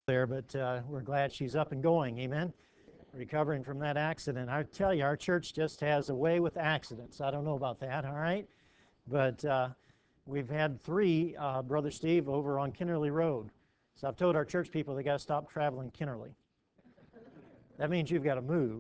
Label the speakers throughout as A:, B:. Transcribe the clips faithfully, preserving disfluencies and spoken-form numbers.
A: there, but uh, we're glad she's up and going. Amen. Recovering from that accident. I tell you, our church just has a way with accidents. I don't know about that, all right? But uh, we've had three, uh, Brother Steve, over on Kennerly Road. So I've told our church people they got to stop traveling Kennerly. That means you've got to move.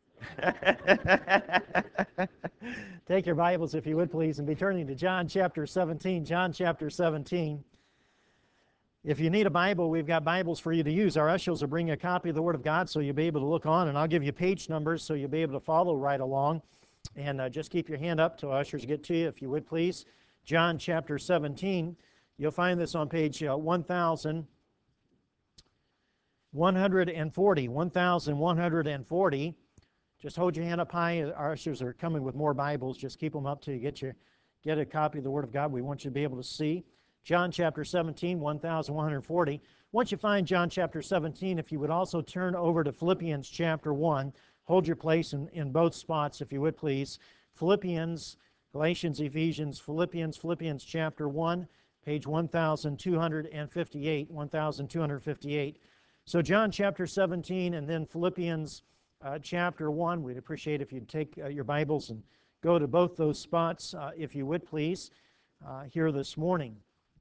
A: Take your Bibles, if you would, please, and be turning to John chapter seventeen. John chapter seventeen. If you need a Bible, we've got Bibles for you to use. Our ushers will bring you a copy of the Word of God so you'll be able to look on, and I'll give you page numbers so you'll be able to follow right along. And uh, just keep your hand up till ushers get to you, if you would, please. John chapter seventeen. You'll find this on page uh, one thousand one hundred forty. one thousand one hundred forty. Just hold your hand up high. Our ushers are coming with more Bibles. Just keep them up till you get, your, get a copy of the Word of God. We want you to be able to see. John chapter seventeen, one thousand one hundred forty. Once you find John chapter seventeen, if you would also turn over to Philippians chapter one, hold your place in, in both spots, if you would please. Philippians, Galatians, Ephesians, Philippians, Philippians chapter one, page one thousand two hundred fifty-eight, one thousand two hundred fifty-eight. So John chapter seventeen and then Philippians uh, chapter one. We'd appreciate if you'd take uh, your Bibles and go to both those spots, uh, if you would please, uh, here this morning.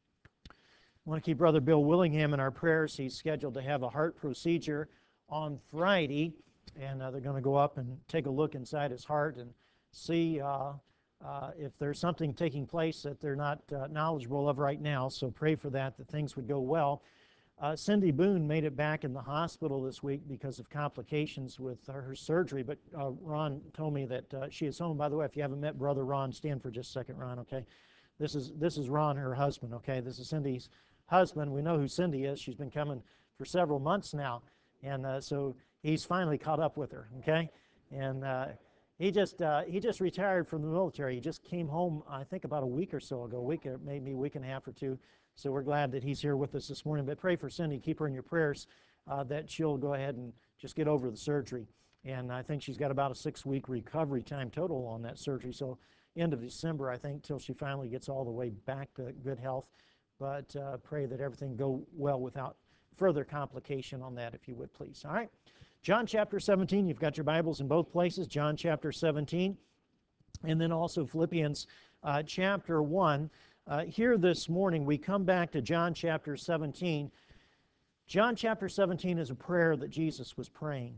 A: I want to keep Brother Bill Willingham in our prayers. He's scheduled to have a heart procedure on Friday, and uh, they're going to go up and take a look inside his heart and see uh, uh, if there's something taking place that they're not uh, knowledgeable of right now. So pray for that, that things would go well. Uh, Cindy Boone made it back in the hospital this week because of complications with her, her surgery, but uh, Ron told me that uh, she is home. By the way, if you haven't met Brother Ron, stand for just a second, Ron, okay? This is, this is Ron, her husband, okay? This is Cindy's husband. We know who Cindy is. She's been coming for several months now, and uh, so he's finally caught up with her, okay? And uh, he just uh, he just retired from the military. He just came home, I think, about a week or so ago, a week, maybe a week and a half or two. So we're glad that he's here with us this morning. But pray for Cindy. Keep her in your prayers uh, that she'll go ahead and just get over the surgery. And I think she's got about a six-week recovery time total on that surgery. So end of December, I think, till she finally gets all the way back to good health. But uh, pray that everything go well without further complication on that, if you would, please. All right. John chapter seventeen. You've got your Bibles in both places. John chapter seventeen. And then also Philippians uh, chapter one. Uh, here this morning, we come back to John chapter seventeen. John chapter seventeen is a prayer that Jesus was praying.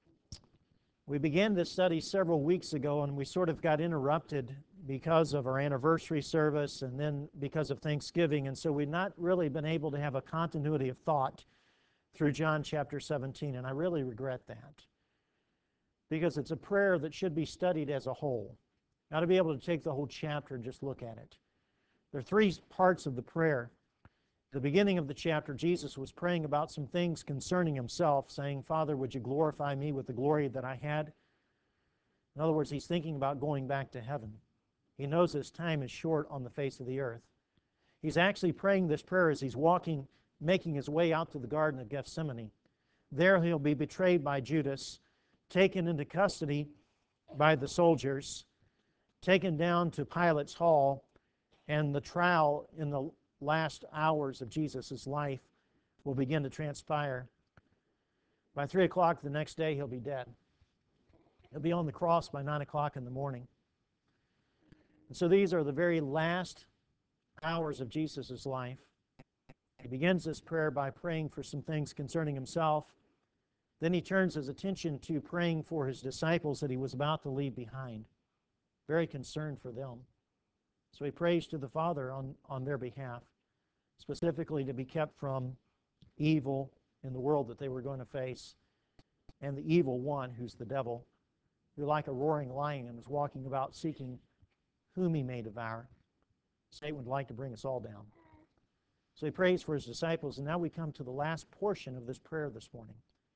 A: We began this study several weeks ago, and we sort of got interrupted because of our anniversary service and then because of Thanksgiving, and so we've not really been able to have a continuity of thought through John chapter seventeen, and I really regret that because it's a prayer that should be studied as a whole. Got to be able to take the whole chapter and just look at it. There are three parts of the prayer. At the beginning of the chapter, Jesus was praying about some things concerning himself, saying, Father, would you glorify me with the glory that I had? In other words, he's thinking about going back to heaven. He knows his time is short on the face of the earth. He's actually praying this prayer as he's walking, making his way out to the Garden of Gethsemane. There he'll be betrayed by Judas, taken into custody by the soldiers, taken down to Pilate's hall, and the trial in the last hours of Jesus' life will begin to transpire. By three o'clock the next day, he'll be dead. He'll be on the cross by nine o'clock in the morning. And so these are the very last hours of Jesus' life. He begins this prayer by praying for some things concerning himself. Then he turns his attention to praying for his disciples that he was about to leave behind. Very concerned for them. So he prays to the Father on, on their behalf, specifically to be kept from evil in the world that they were going to face, and the evil one, who's the devil, who like a roaring lion is walking about seeking whom he may devour. Satan would like to bring us all down. So he prays for his disciples, and now we come to the last portion of this prayer this morning.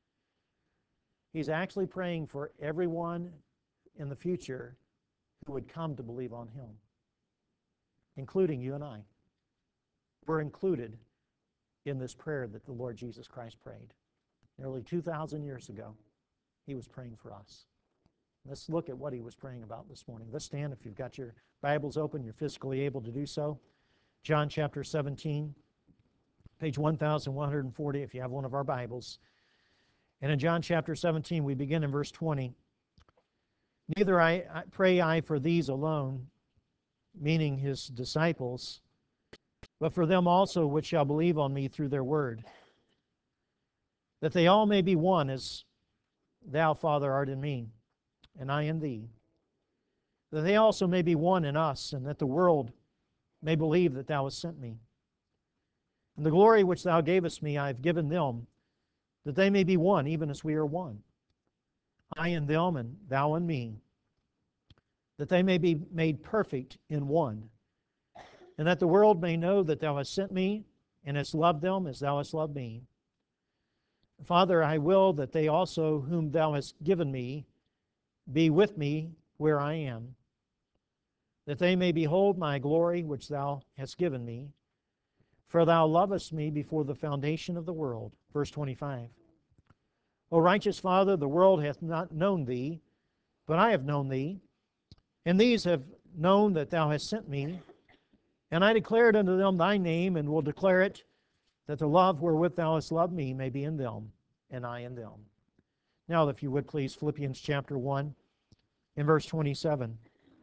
A: He's actually praying for everyone in the future who would come to believe on him, including you and I. We're included in this prayer that the Lord Jesus Christ prayed. Nearly two thousand years ago, he was praying for us. Let's look at what he was praying about this morning. Let's stand. If you've got your Bibles open, you're physically able to do so. John chapter seventeen. page one thousand one hundred forty if you have one of our Bibles. And in John chapter seventeen, we begin in verse twenty. Neither I, I pray I for these alone, meaning his disciples, but for them also which shall believe on me through their word, that they all may be one, as thou, Father, art in me, and I in thee, that they also may be one in us, and that the world may believe that thou hast sent me. And the glory which thou gavest me I have given them, that they may be one, even as we are one. I in them, and thou in me, that they may be made perfect in one, and that the world may know that thou hast sent me, and hast loved them as thou hast loved me. Father, I will that they also whom thou hast given me be with me where I am, that they may behold my glory which thou hast given me, for thou lovest me before the foundation of the world. Verse twenty-five. O righteous Father, the world hath not known thee, but I have known thee, and these have known that thou hast sent me, and I declared unto them thy name, and will declare it, that the love wherewith thou hast loved me may be in them, and I in them. Now, if you would please, Philippians chapter one, in verse twenty-seven,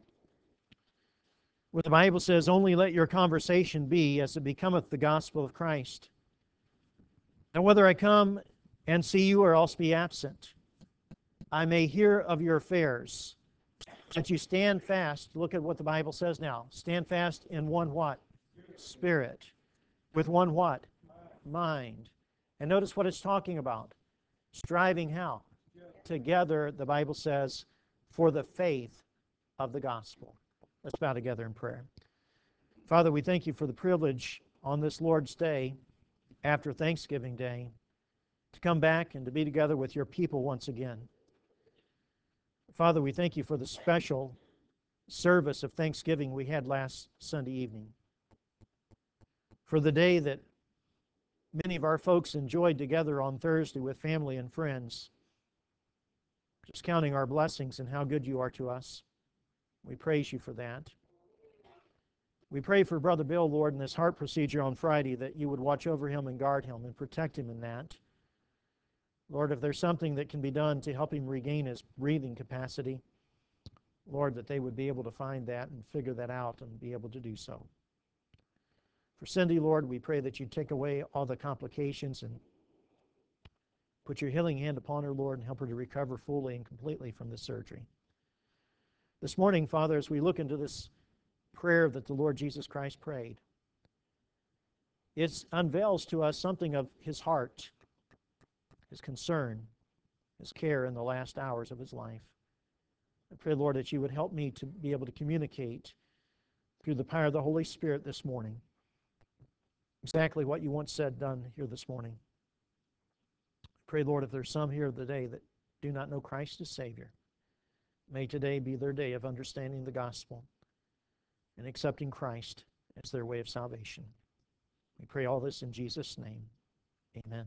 A: where the Bible says, only let your conversation be as it becometh the gospel of Christ. And whether I come and see you or else be absent, I may hear of your affairs, that you stand fast. Look at what the Bible says now. Stand fast in one what? Spirit. With one what? Mind. And notice what it's talking about. Striving how? Together, the Bible says, for the faith of the gospel. Let's bow together in prayer. Father, we thank you for the privilege on this Lord's Day, after Thanksgiving Day, to come back and to be together with your people once again. Father, we thank you for the special service of Thanksgiving we had last Sunday evening, for the day that many of our folks enjoyed together on Thursday with family and friends, just counting our blessings and how good you are to us. We praise you for that. We pray for Brother Bill, Lord, in this heart procedure on Friday, that you would watch over him and guard him and protect him in that. Lord, if there's something that can be done to help him regain his breathing capacity, Lord, that they would be able to find that and figure that out and be able to do so. For Cindy, Lord, we pray that you take away all the complications and put your healing hand upon her, Lord, and help her to recover fully and completely from this surgery. This morning, Father, as we look into this prayer that the Lord Jesus Christ prayed, it unveils to us something of his heart, his concern, his care in the last hours of his life. I pray, Lord, that you would help me to be able to communicate through the power of the Holy Spirit this morning exactly what you want said done here this morning. I pray, Lord, if there's some here today that do not know Christ as Savior, may today be their day of understanding the gospel and accepting Christ as their way of salvation. We pray all this in Jesus' name. Amen.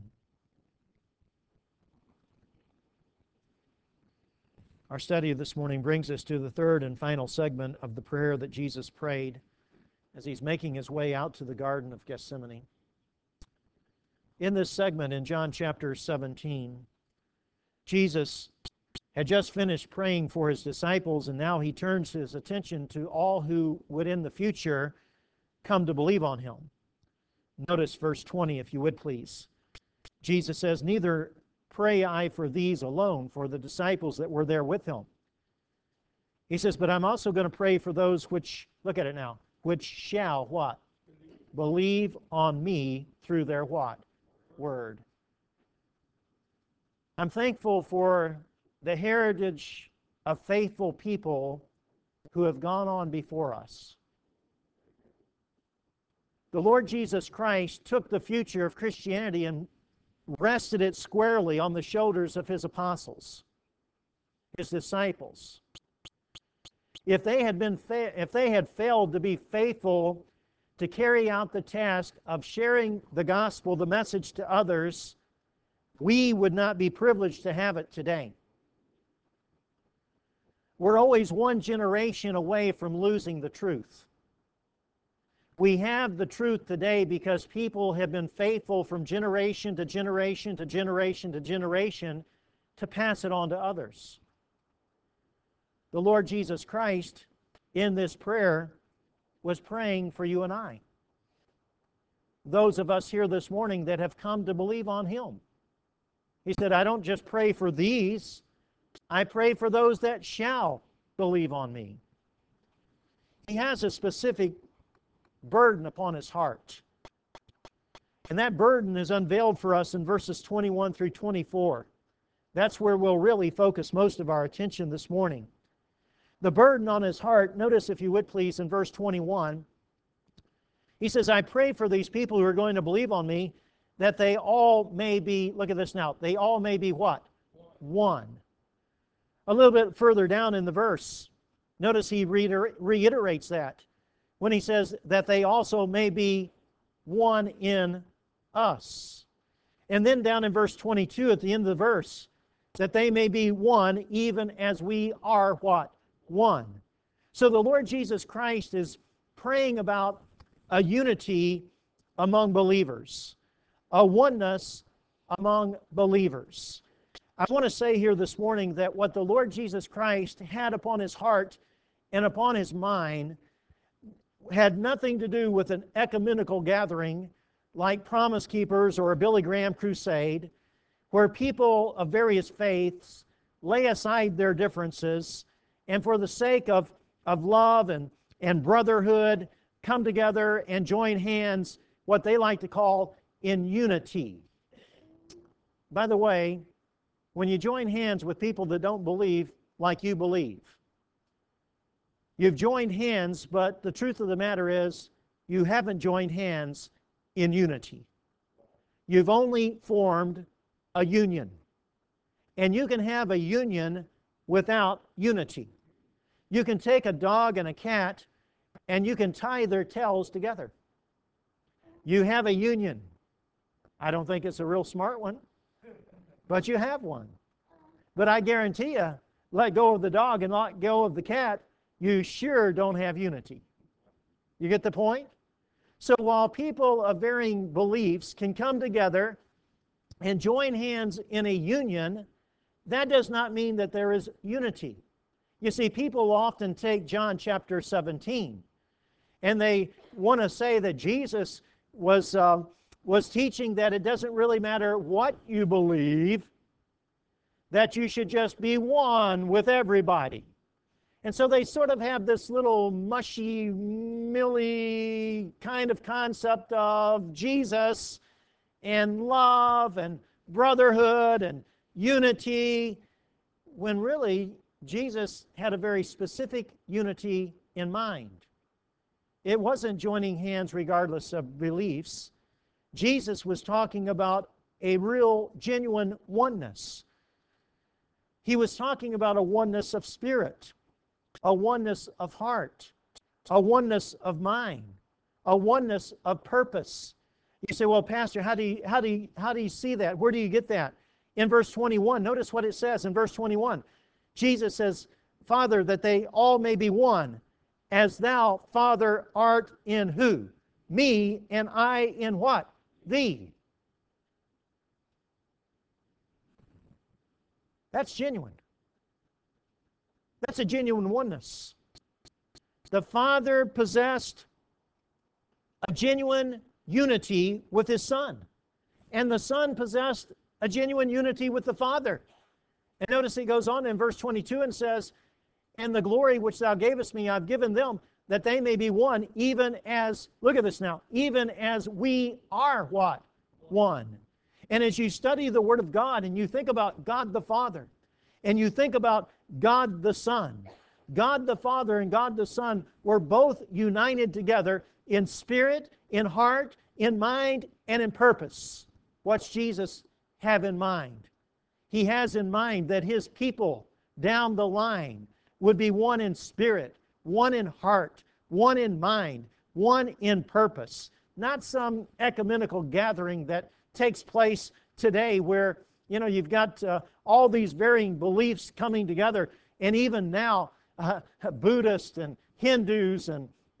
A: Our study of this morning brings us to the third and final segment of the prayer that Jesus prayed as he's making his way out to the Garden of Gethsemane. In this segment in John chapter seventeen, Jesus had just finished praying for his disciples, and now he turns his attention to all who would in the future come to believe on him. Notice verse twenty, if you would please. Jesus says, neither pray I for these alone, for the disciples that were there with him. He says, but I'm also going to pray for those which, look at it now, which shall what? Believe on me through their what? Word. I'm thankful for the heritage of faithful people who have gone on before us. The Lord Jesus Christ took the future of Christianity and rested it squarely on the shoulders of his apostles, his disciples. If they had been fa- if they had failed to be faithful to carry out the task of sharing the gospel, the message to others, we would not be privileged to have it today. We're always one generation away from losing the truth. We have the truth today because people have been faithful from generation to generation to generation to generation to pass it on to others. The Lord Jesus Christ, in this prayer, was praying for you and I. Those of us here this morning that have come to believe on Him. He said, I don't just pray for these, I pray for those that shall believe on me. He has a specific burden upon His heart. And that burden is unveiled for us in verses twenty-one through twenty-four. That's where we'll really focus most of our attention this morning. The burden on His heart, notice if you would please in verse twenty-one, He says, I pray for these people who are going to believe on me, that they all may be, look at this now, they all may be what? One. A little bit further down in the verse, notice He reiterates that when He says that they also may be one in us. And then down in verse twenty-two at the end of the verse, that they may be one even as we are what? One. So the Lord Jesus Christ is praying about a unity among believers, a oneness among believers. I want to say here this morning that what the Lord Jesus Christ had upon His heart and upon His mind had nothing to do with an ecumenical gathering like Promise Keepers or a Billy Graham crusade, where people of various faiths lay aside their differences and for the sake of, of love and, and brotherhood come together and join hands, what they like to call in unity. By the way, when you join hands with people that don't believe like you believe, you've joined hands, but the truth of the matter is you haven't joined hands in unity. You've only formed a union. And you can have a union without unity. You can take a dog and a cat and you can tie their tails together. You have a union. I don't think it's a real smart one, but you have one. But I guarantee you, let go of the dog and let go of the cat, you sure don't have unity. You get the point? So while people of varying beliefs can come together and join hands in a union, that does not mean that there is unity. You see, people often take John chapter seventeen, and they want to say that Jesus was, uh, was teaching that it doesn't really matter what you believe, that you should just be one with everybody. And so they sort of have this little mushy, milly kind of concept of Jesus and love and brotherhood and unity, when really Jesus had a very specific unity in mind. It wasn't joining hands regardless of beliefs. Jesus was talking about a real, genuine oneness. He was talking about a oneness of spirit, a oneness of heart, a oneness of mind, a oneness of purpose. You say, well, Pastor, how do you, how do you, how do you see that? Where do you get that? In verse twenty-one, notice what it says in verse twenty-one. Jesus says, Father, that they all may be one, as thou, Father, art in who? Me, and I in what? Thee. That's genuine. That's a genuine oneness. The Father possessed a genuine unity with His Son, and the Son possessed a genuine unity with the Father. And notice He goes on in verse twenty-two and says, and the glory which thou gavest me I've given them, that they may be one, even as, look at this now, even as we are what? One. And as you study the Word of God and you think about God the Father, and you think about God the Son, God the Father and God the Son were both united together in spirit, in heart, in mind, and in purpose. What's Jesus have in mind? He has in mind that His people down the line would be one in spirit, one in heart, one in mind, one in purpose. Not some ecumenical gathering that takes place today where, you know, you've got uh, all these varying beliefs coming together, and even now uh, Buddhists and Hindus and,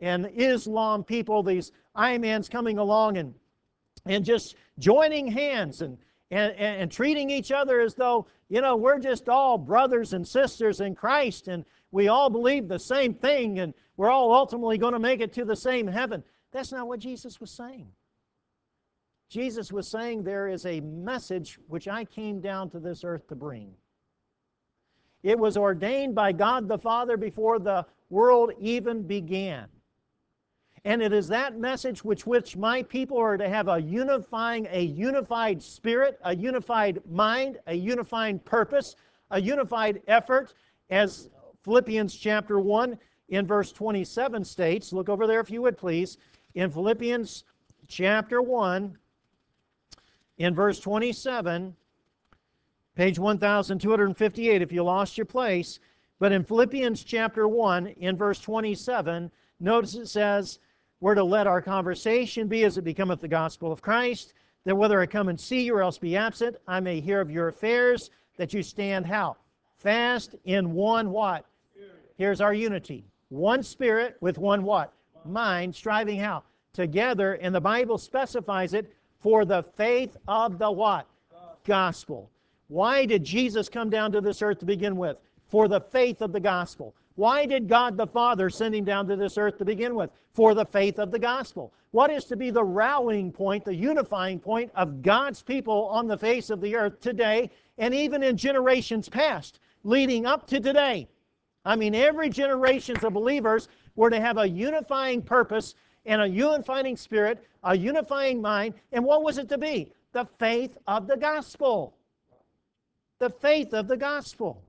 A: and Islam people, these imams coming along and, and just joining hands and, and, and treating each other as though, you know, we're just all brothers and sisters in Christ, and we all believe the same thing, and we're all ultimately going to make it to the same heaven. That's not what Jesus was saying. Jesus was saying there is a message which I came down to this earth to bring. It was ordained by God the Father before the world even began. And it is that message which which my people are to have a unifying, a unified spirit, a unified mind, a unified purpose, a unified effort, as Philippians chapter one in verse twenty-seven states. Look over there if you would please. In Philippians chapter one, in verse twenty-seven, page one thousand two hundred fifty-eight if you lost your place. But in Philippians chapter one, in verse twenty-seven, notice it says, we're to let our conversation be as it becometh the gospel of Christ, that whether I come and see you or else be absent, I may hear of your affairs, that you stand how? Fast in one what? Here's our unity. One spirit with one what? Mind, striving how? Together, and the Bible specifies it, for the faith of the what? Gospel. Why did Jesus come down to this earth to begin with? For the faith of the gospel. Why did God the Father send Him down to this earth to begin with? For the faith of the gospel. What is to be the rallying point, the unifying point of God's people on the face of the earth today, and even in generations past, leading up to today? I mean, every generation of believers were to have a unifying purpose and a unifying spirit, a unifying mind. And what was it to be? The faith of the gospel. The faith of the gospel.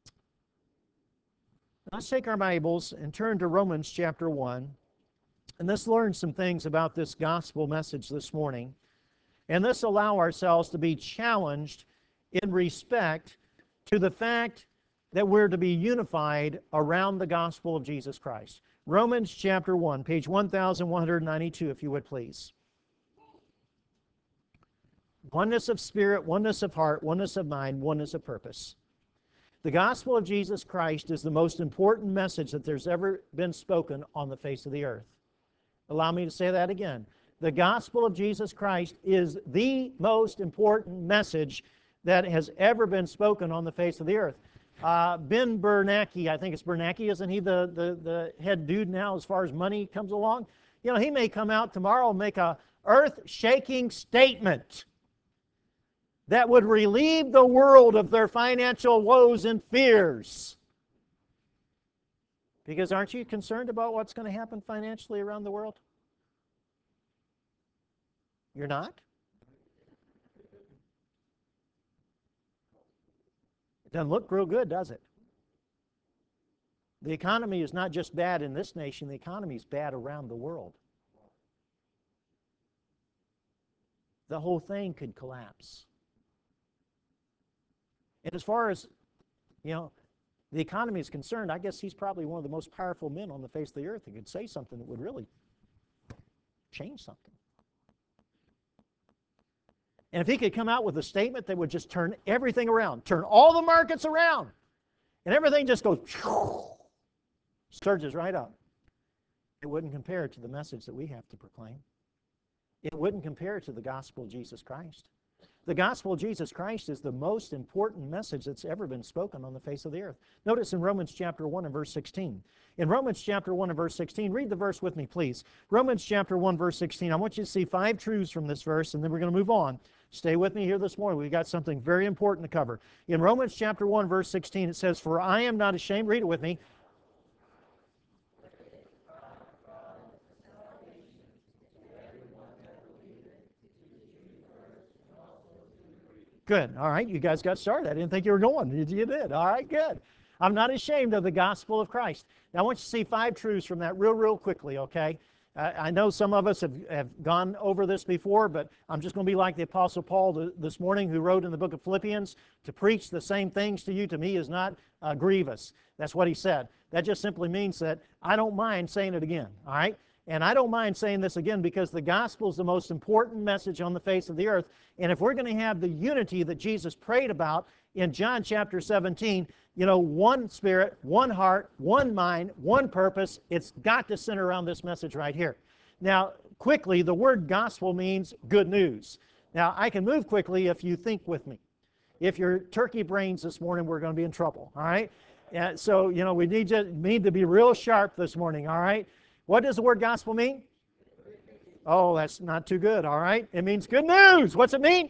A: Let's take our Bibles and turn to Romans chapter one. And let's learn some things about this gospel message this morning. And let's allow ourselves to be challenged in respect to the fact that we're to be unified around the gospel of Jesus Christ. Romans chapter one, page one thousand one hundred ninety-two, if you would please. Oneness of spirit, oneness of heart, oneness of mind, oneness of purpose. The gospel of Jesus Christ is the most important message that there's ever been spoken on the face of the earth. Allow me to say that again. The gospel of Jesus Christ is the most important message that has ever been spoken on the face of the earth. Uh, Ben Bernanke, I think it's Bernanke, isn't he the, the, the head dude now as far as money comes along? You know, he may come out tomorrow and make a earth-shaking statement that would relieve the world of their financial woes and fears. Because aren't you concerned about what's going to happen financially around the world? You're not? It doesn't look real good, does it? The economy is not just bad in this nation, the economy is bad around the world. The whole thing could collapse. And as far as, you know, the economy is concerned, I guess he's probably one of the most powerful men on the face of the earth who could say something that would really change something. And if he could come out with a statement that would just turn everything around, turn all the markets around, and everything just goes, surges right up, it wouldn't compare to the message that we have to proclaim. It wouldn't compare to the gospel of Jesus Christ. The gospel of Jesus Christ is the most important message that's ever been spoken on the face of the earth. Notice in Romans chapter one and verse sixteen. In Romans chapter one and verse sixteen, read the verse with me, please. Romans chapter one, verse sixteen. I want you to see five truths from this verse, and then we're going to move on. Stay with me here this morning. We've got something very important to cover. In Romans chapter one, verse sixteen, it says, "For I am not ashamed," read it with me, good. All right. You guys got started. I didn't think you were going. You, you did. All right. Good. I'm not ashamed of the gospel of Christ. Now, I want you to see five truths from that real, real quickly, okay? Uh, I know some of us have, have gone over this before, but I'm just going to be like the Apostle Paul th- this morning, who wrote in the book of Philippians, to preach the same things to you, to me, is not uh, grievous. That's what he said. That just simply means that I don't mind saying it again, all right? And I don't mind saying this again because the gospel is the most important message on the face of the earth. And if we're going to have the unity that Jesus prayed about in John chapter seventeen, you know, one spirit, one heart, one mind, one purpose, it's got to center around this message right here. Now, quickly, the word gospel means good news. Now, I can move quickly if you think with me. If you're turkey brains this morning, we're going to be in trouble, all right? Uh, so, you know, we need to, need to be real sharp this morning, all right? What does the word gospel mean? Oh, that's not too good, all right? It means good news. What's it mean?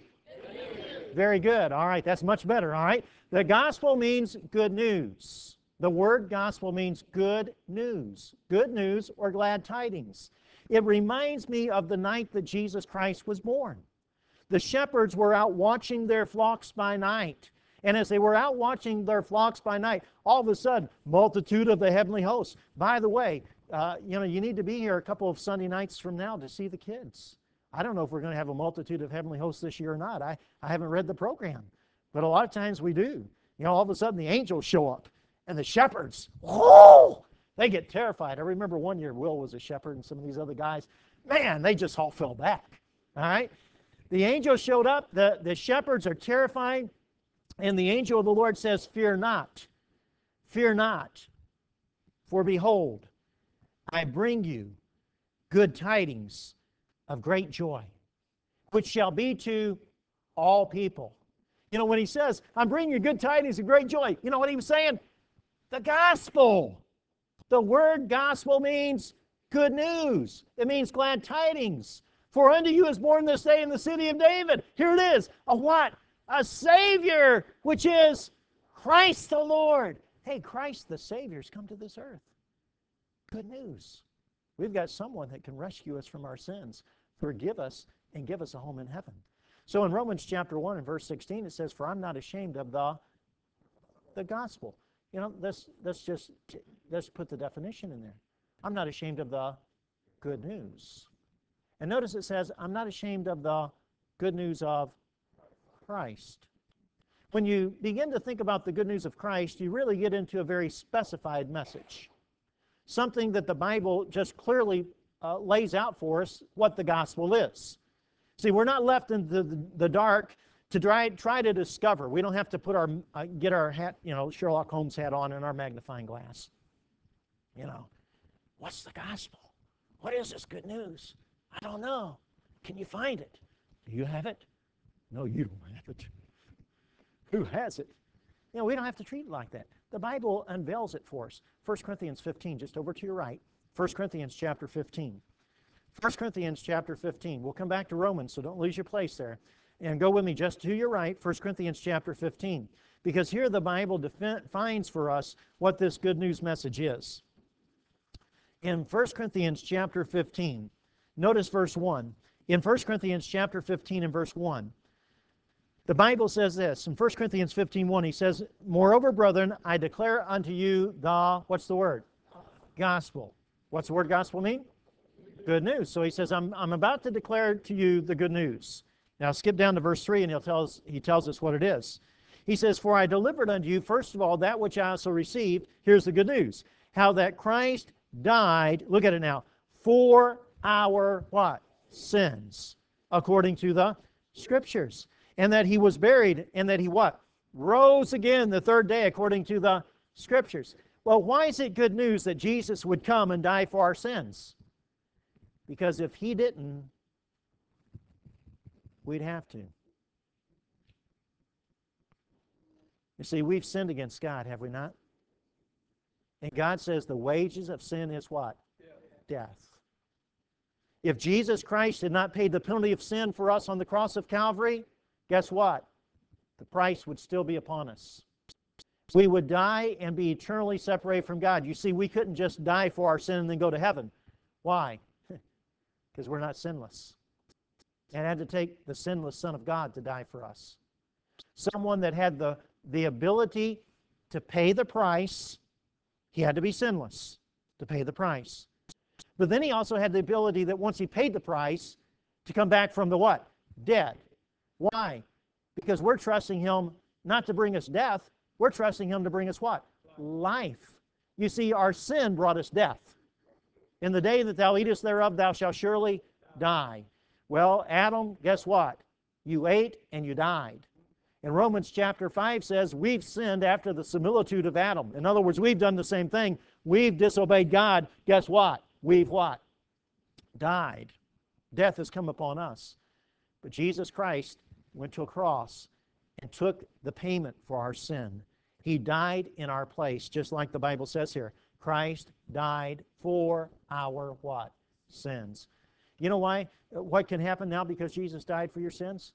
A: Very good, all right. That's much better, all right? The gospel means good news. The word gospel means good news. Good news or glad tidings. It reminds me of the night that Jesus Christ was born. The shepherds were out watching their flocks by night. And as they were out watching their flocks by night, all of a sudden, multitude of the heavenly hosts. By the way, uh, you know, you need to be here a couple of Sunday nights from now to see the kids. I don't know if we're going to have a multitude of heavenly hosts this year or not. I, I haven't read the program. But a lot of times we do. You know, all of a sudden the angels show up. And the shepherds, whoa, they get terrified. I remember one year Will was a shepherd and some of these other guys. Man, they just all fell back. All right? The angels showed up. The, the shepherds are terrified. And the angel of the Lord says, fear not. Fear not. For behold, I bring you good tidings of great joy, which shall be to all people. You know, when he says, I'm bringing you good tidings of great joy, you know what he was saying? The gospel. The word gospel means good news. It means glad tidings. For unto you is born this day in the city of David. Here it is. A what? A Savior, which is Christ the Lord. Hey, Christ the Savior's come to this earth. Good news. We've got someone that can rescue us from our sins, forgive us, and give us a home in heaven. So in Romans chapter one and verse sixteen, it says, for I'm not ashamed of the, the gospel. You know, let's, let's just let's put the definition in there. I'm not ashamed of the good news. And notice it says, I'm not ashamed of the good news of Christ. When you begin to think about the good news of Christ, you really get into a very specified message. Something that the Bible just clearly uh, lays out for us what the gospel is. See, we're not left in the, the, the dark to try, try to discover. We don't have to put our, uh, get our hat, you know, Sherlock Holmes hat on and our magnifying glass. You know, what's the gospel? What is this good news? I don't know. Can you find it? Do you have it? No, you don't have it. Who has it? You know, we don't have to treat it like that. The Bible unveils it for us. First Corinthians fifteen, just over to your right. First Corinthians chapter fifteen. First Corinthians chapter fifteen. We'll come back to Romans, so don't lose your place there. And go with me just to your right, First Corinthians chapter fifteen. Because here the Bible defines for us what this good news message is. In First Corinthians chapter fifteen, notice verse one. In First Corinthians chapter fifteen and verse one, the Bible says this. In First Corinthians fifteen one, he says, moreover, brethren, I declare unto you the, what's the word? Gospel. What's the word gospel mean? Good news. So he says, I'm, I'm about to declare to you the good news. Now skip down to verse three and he'll tell us, he tells us what it is. He says, for I delivered unto you, first of all, that which I also received. Here's the good news. How that Christ died, look at it now, for our what? Sins, according to the Scriptures. And that he was buried, and that he what? Rose again the third day, according to the Scriptures. Well, why is it good news that Jesus would come and die for our sins? Because if he didn't, we'd have to. You see, we've sinned against God, have we not? And God says the wages of sin is what? Yeah. Death. If Jesus Christ had not paid the penalty of sin for us on the cross of Calvary, guess what? The price would still be upon us. We would die and be eternally separated from God. You see, we couldn't just die for our sin and then go to heaven. Why? Because we're not sinless. And it had to take the sinless Son of God to die for us. Someone that had the, the ability to pay the price. He had to be sinless to pay the price. But then he also had the ability that once he paid the price, to come back from the what? Dead. Why? Because we're trusting him not to bring us death, we're trusting him to bring us what? Life. You see, our sin brought us death. In the day that thou eatest thereof, thou shalt surely die. Well, Adam, guess what? You ate and you died. And Romans chapter five says we've sinned after the similitude of Adam. In other words, we've done the same thing. We've disobeyed God. Guess what? We've what? Died. Death has come upon us. But Jesus Christ went to a cross and took the payment for our sin. He died in our place, just like the Bible says here. Christ died for our what? Sins. You know why? What can happen now because Jesus died for your sins?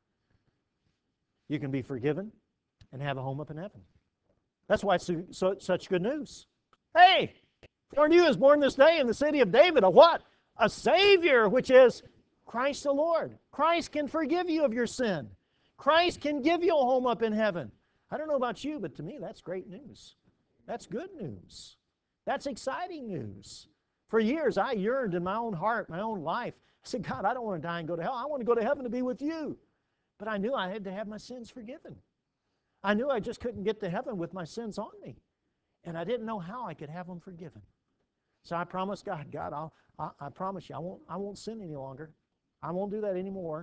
A: You can be forgiven and have a home up in heaven. That's why it's so, so, such good news. Hey, for you is born this day in the city of David a what? A Savior, which is Christ the Lord. Christ can forgive you of your sin. Christ can give you a home up in heaven. I don't know about you, but to me that's great news. That's good news. That's exciting news. For years I yearned in my own heart, my own life. I said, God, I don't want to die and go to hell. I want to go to heaven to be with you. But I knew I had to have my sins forgiven. I knew I just couldn't get to heaven with my sins on me. And I didn't know how I could have them forgiven. So I promised God, God, I'll, I, I promise you, I won't, I won't sin any longer. I won't do that anymore.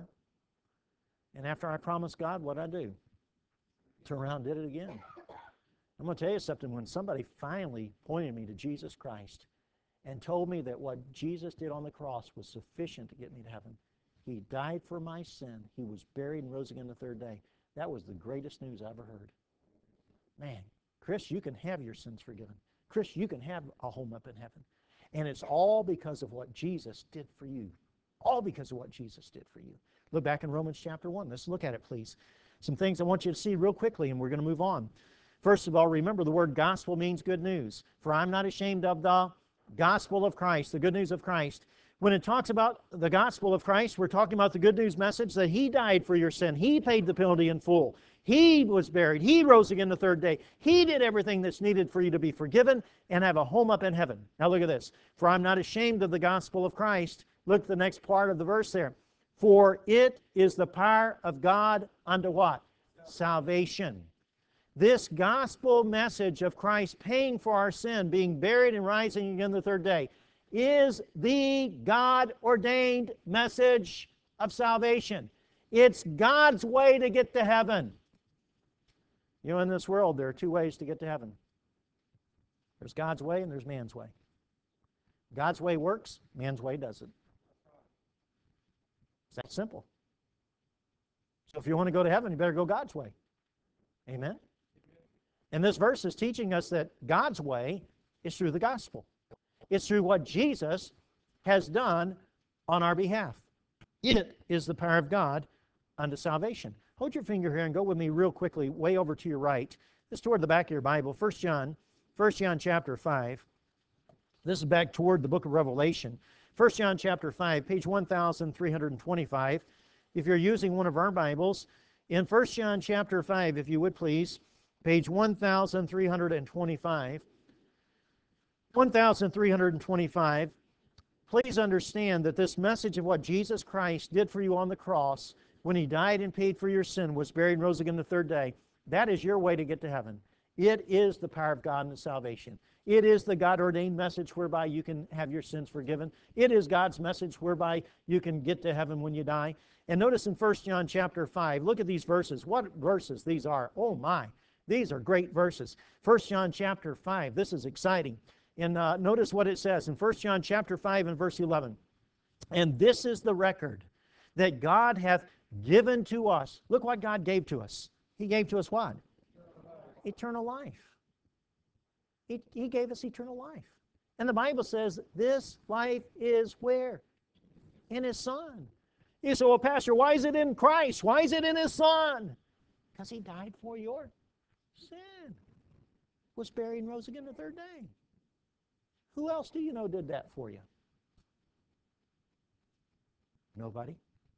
A: And after I promised God, what did I do? Turn around and did it again. I'm going to tell you something. When somebody finally pointed me to Jesus Christ and told me that what Jesus did on the cross was sufficient to get me to heaven, He died for my sin, He was buried and rose again the third day, that was the greatest news I ever heard. Man, Chris, you can have your sins forgiven. Chris, you can have a home up in heaven. And it's all because of what Jesus did for you. All because of what Jesus did for you. Look back in Romans chapter one. Let's look at it, please. Some things I want you to see real quickly, and we're going to move on. First of all, remember the word gospel means good news. For I'm not ashamed of the gospel of Christ, the good news of Christ. When it talks about the gospel of Christ, we're talking about the good news message that He died for your sin. He paid the penalty in full. He was buried. He rose again the third day. He did everything that's needed for you to be forgiven and have a home up in heaven. Now look at this. For I'm not ashamed of the gospel of Christ. Look at the next part of the verse there. For it is the power of God unto what? Salvation. This gospel message of Christ paying for our sin, being buried and rising again the third day, is the God-ordained message of salvation. It's God's way to get to heaven. You know, in this world, there are two ways to get to heaven. There's God's way and there's man's way. God's way works, man's way doesn't. It's that simple. So if you want to go to heaven, you better go God's way. Amen? And this verse is teaching us that God's way is through the gospel. It's through what Jesus has done on our behalf. It is the power of God unto salvation. Hold your finger here and go with me real quickly, way over to your right. This is toward the back of your Bible, First John, First John chapter five. This is back toward the book of Revelation. First John chapter five, page one thousand three hundred twenty-five. If you're using one of our Bibles, in First John chapter five, if you would please, page one thousand three hundred twenty-five. one thousand three hundred twenty-five. Please understand that this message of what Jesus Christ did for you on the cross when He died and paid for your sin, was buried and rose again the third day, that is your way to get to heaven. It is the power of God and salvation. It is the God-ordained message whereby you can have your sins forgiven. It is God's message whereby you can get to heaven when you die. And notice in First John chapter five, look at these verses. What verses these are? Oh my, these are great verses. First John chapter five, this is exciting. And uh, notice what it says in First John chapter five and verse eleven. And this is the record that God hath given to us. Look what God gave to us. He gave to us what? Eternal life. He, he gave us eternal life. And the Bible says this life is where? In His Son. You say, well, Pastor, why is it in Christ? Why is it in His Son? Because He died for your sin. Was buried and rose again the third day. Who else do you know did that for you? Nobody.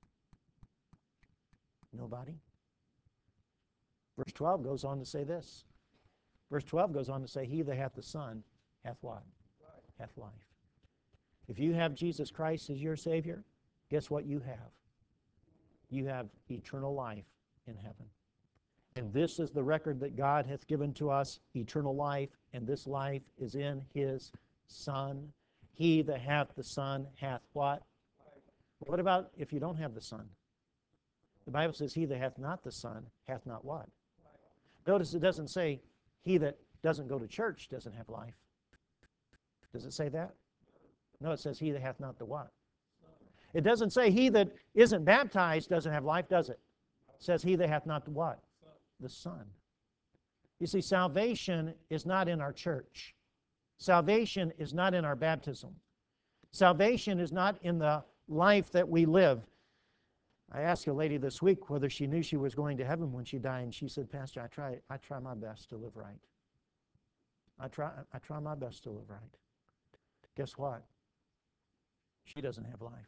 A: Nobody. Verse twelve goes on to say this. Verse twelve goes on to say, He that hath the Son hath what? Life. Hath life. If you have Jesus Christ as your Savior, guess what you have? You have eternal life in heaven. And this is the record that God hath given to us, eternal life, and this life is in His Son. He that hath the Son hath what? What about if you don't have the Son? The Bible says, he that hath not the Son hath not what? Notice it doesn't say, he that doesn't go to church doesn't have life. Does it say that? No, it says, he that hath not the what? It doesn't say, he that isn't baptized doesn't have life, does it? It says, he that hath not the what? The Son. You see, salvation is not in our church. Salvation is not in our baptism. Salvation is not in the life that we live. I asked a lady this week whether she knew she was going to heaven when she died, and she said, Pastor, I try, I try my best to live right. I try, I try my best to live right. Guess what? She doesn't have life.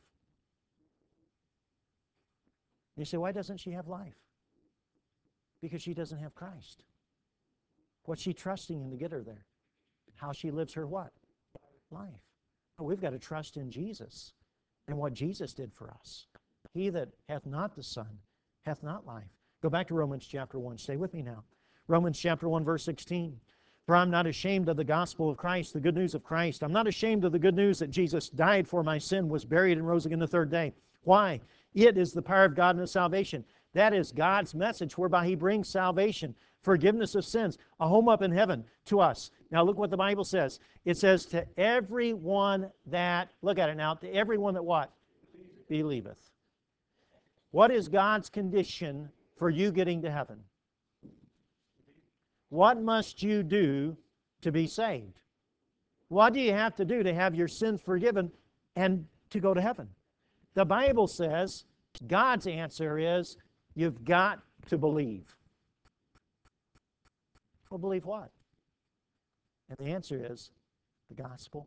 A: You say, why doesn't she have life? Because she doesn't have Christ. What's she trusting in to get her there? How she lives her what? Life. Oh, we've got to trust in Jesus and what Jesus did for us. He that hath not the Son hath not life. Go back to Romans chapter one. Stay with me now. Romans chapter one, verse sixteen. For I'm not ashamed of the gospel of Christ, the good news of Christ. I'm not ashamed of the good news that Jesus died for my sin, was buried, and rose again the third day. Why? It is the power of God unto salvation. That is God's message whereby He brings salvation, forgiveness of sins, a home up in heaven to us. Now look what the Bible says. It says, to everyone that, look at it now, to everyone that what? Believeth. What is God's condition for you getting to heaven? What must you do to be saved? What do you have to do to have your sins forgiven and to go to heaven? The Bible says, God's answer is, you've got to believe. Well, believe what? And the answer is the gospel.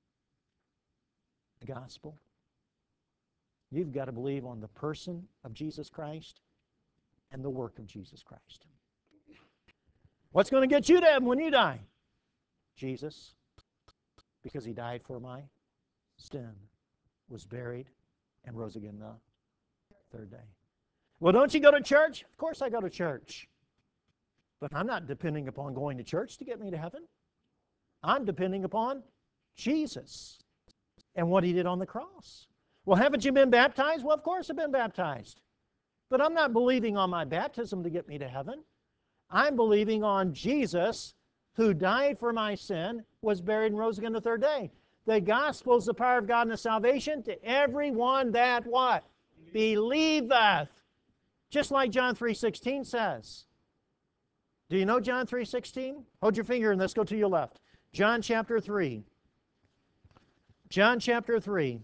A: The gospel. You've got to believe on the person of Jesus Christ and the work of Jesus Christ. What's going to get you to heaven when you die? Jesus, because He died for my sin, was buried, and rose again the third day. Well, don't you go to church? Of course I go to church. But I'm not depending upon going to church to get me to heaven. I'm depending upon Jesus and what He did on the cross. Well, haven't you been baptized? Well, of course I've been baptized. But I'm not believing on my baptism to get me to heaven. I'm believing on Jesus, who died for my sin, was buried, and rose again the third day. The gospel is the power of God unto salvation to everyone that what? Believeth. Just like John three sixteen says. Do you know John three sixteen? Hold your finger and let's go to your left. John chapter three. John chapter three.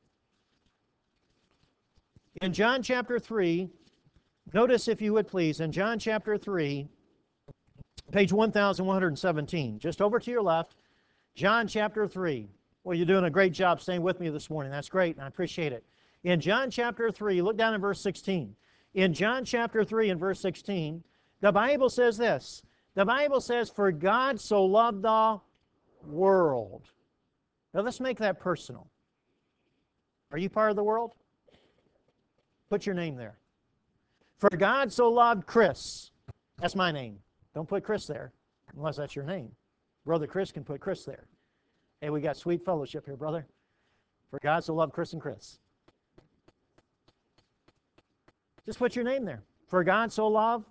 A: In John chapter three, notice if you would please, in John chapter three, page one thousand one hundred seventeen, just over to your left, John chapter three. Well, you're doing a great job staying with me this morning. That's great, and I appreciate it. In John chapter three, look down in verse sixteen. In John chapter three and verse sixteen, the Bible says this. The Bible says, for God so loved the world. Now let's make that personal. Are you part of the world? Put your name there. For God so loved Chris. That's my name. Don't put Chris there, unless that's your name. Brother Chris can put Chris there. Hey, we got sweet fellowship here, brother. For God so loved Chris and Chris. Just put your name there. For God so loved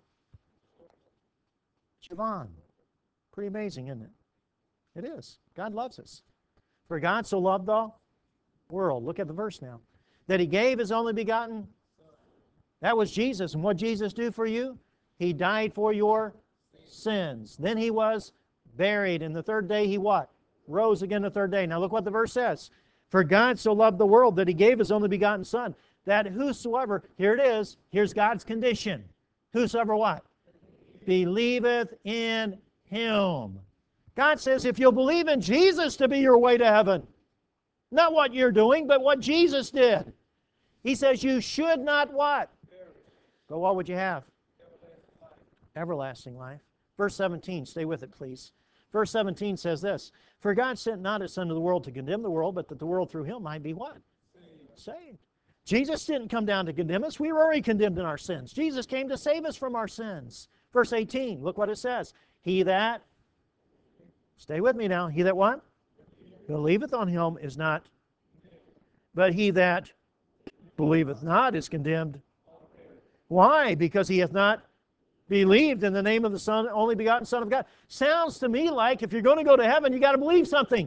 A: Javon. Pretty amazing, isn't it? It is. God loves us. For God so loved the world. Look at the verse now. That He gave His only begotten. That was Jesus. And what did Jesus do for you? He died for your sins. Then He was buried. And the third day He what? Rose again the third day. Now look what the verse says. For God so loved the world that He gave His only begotten Son. That whosoever, here it is, here's God's condition. Whosoever what? Believeth in Him. God says if you'll believe in Jesus to be your way to heaven, not what you're doing, but what Jesus did. He says you should not what? But what would you have? Everlasting life. Verse seventeen, stay with it please. Verse seventeen says this, for God sent not His Son to the world to condemn the world, but that the world through Him might be what? Saved. Saved. Jesus didn't come down to condemn us. We were already condemned in our sins. Jesus came to save us from our sins. Verse eighteen, look what it says. He that, stay with me now, he that what? Believeth on him is not, but he that believeth not is condemned. Why? Because he hath not believed in the name of the Son, only begotten Son of God. Sounds to me like if you're going to go to heaven, you got to believe something.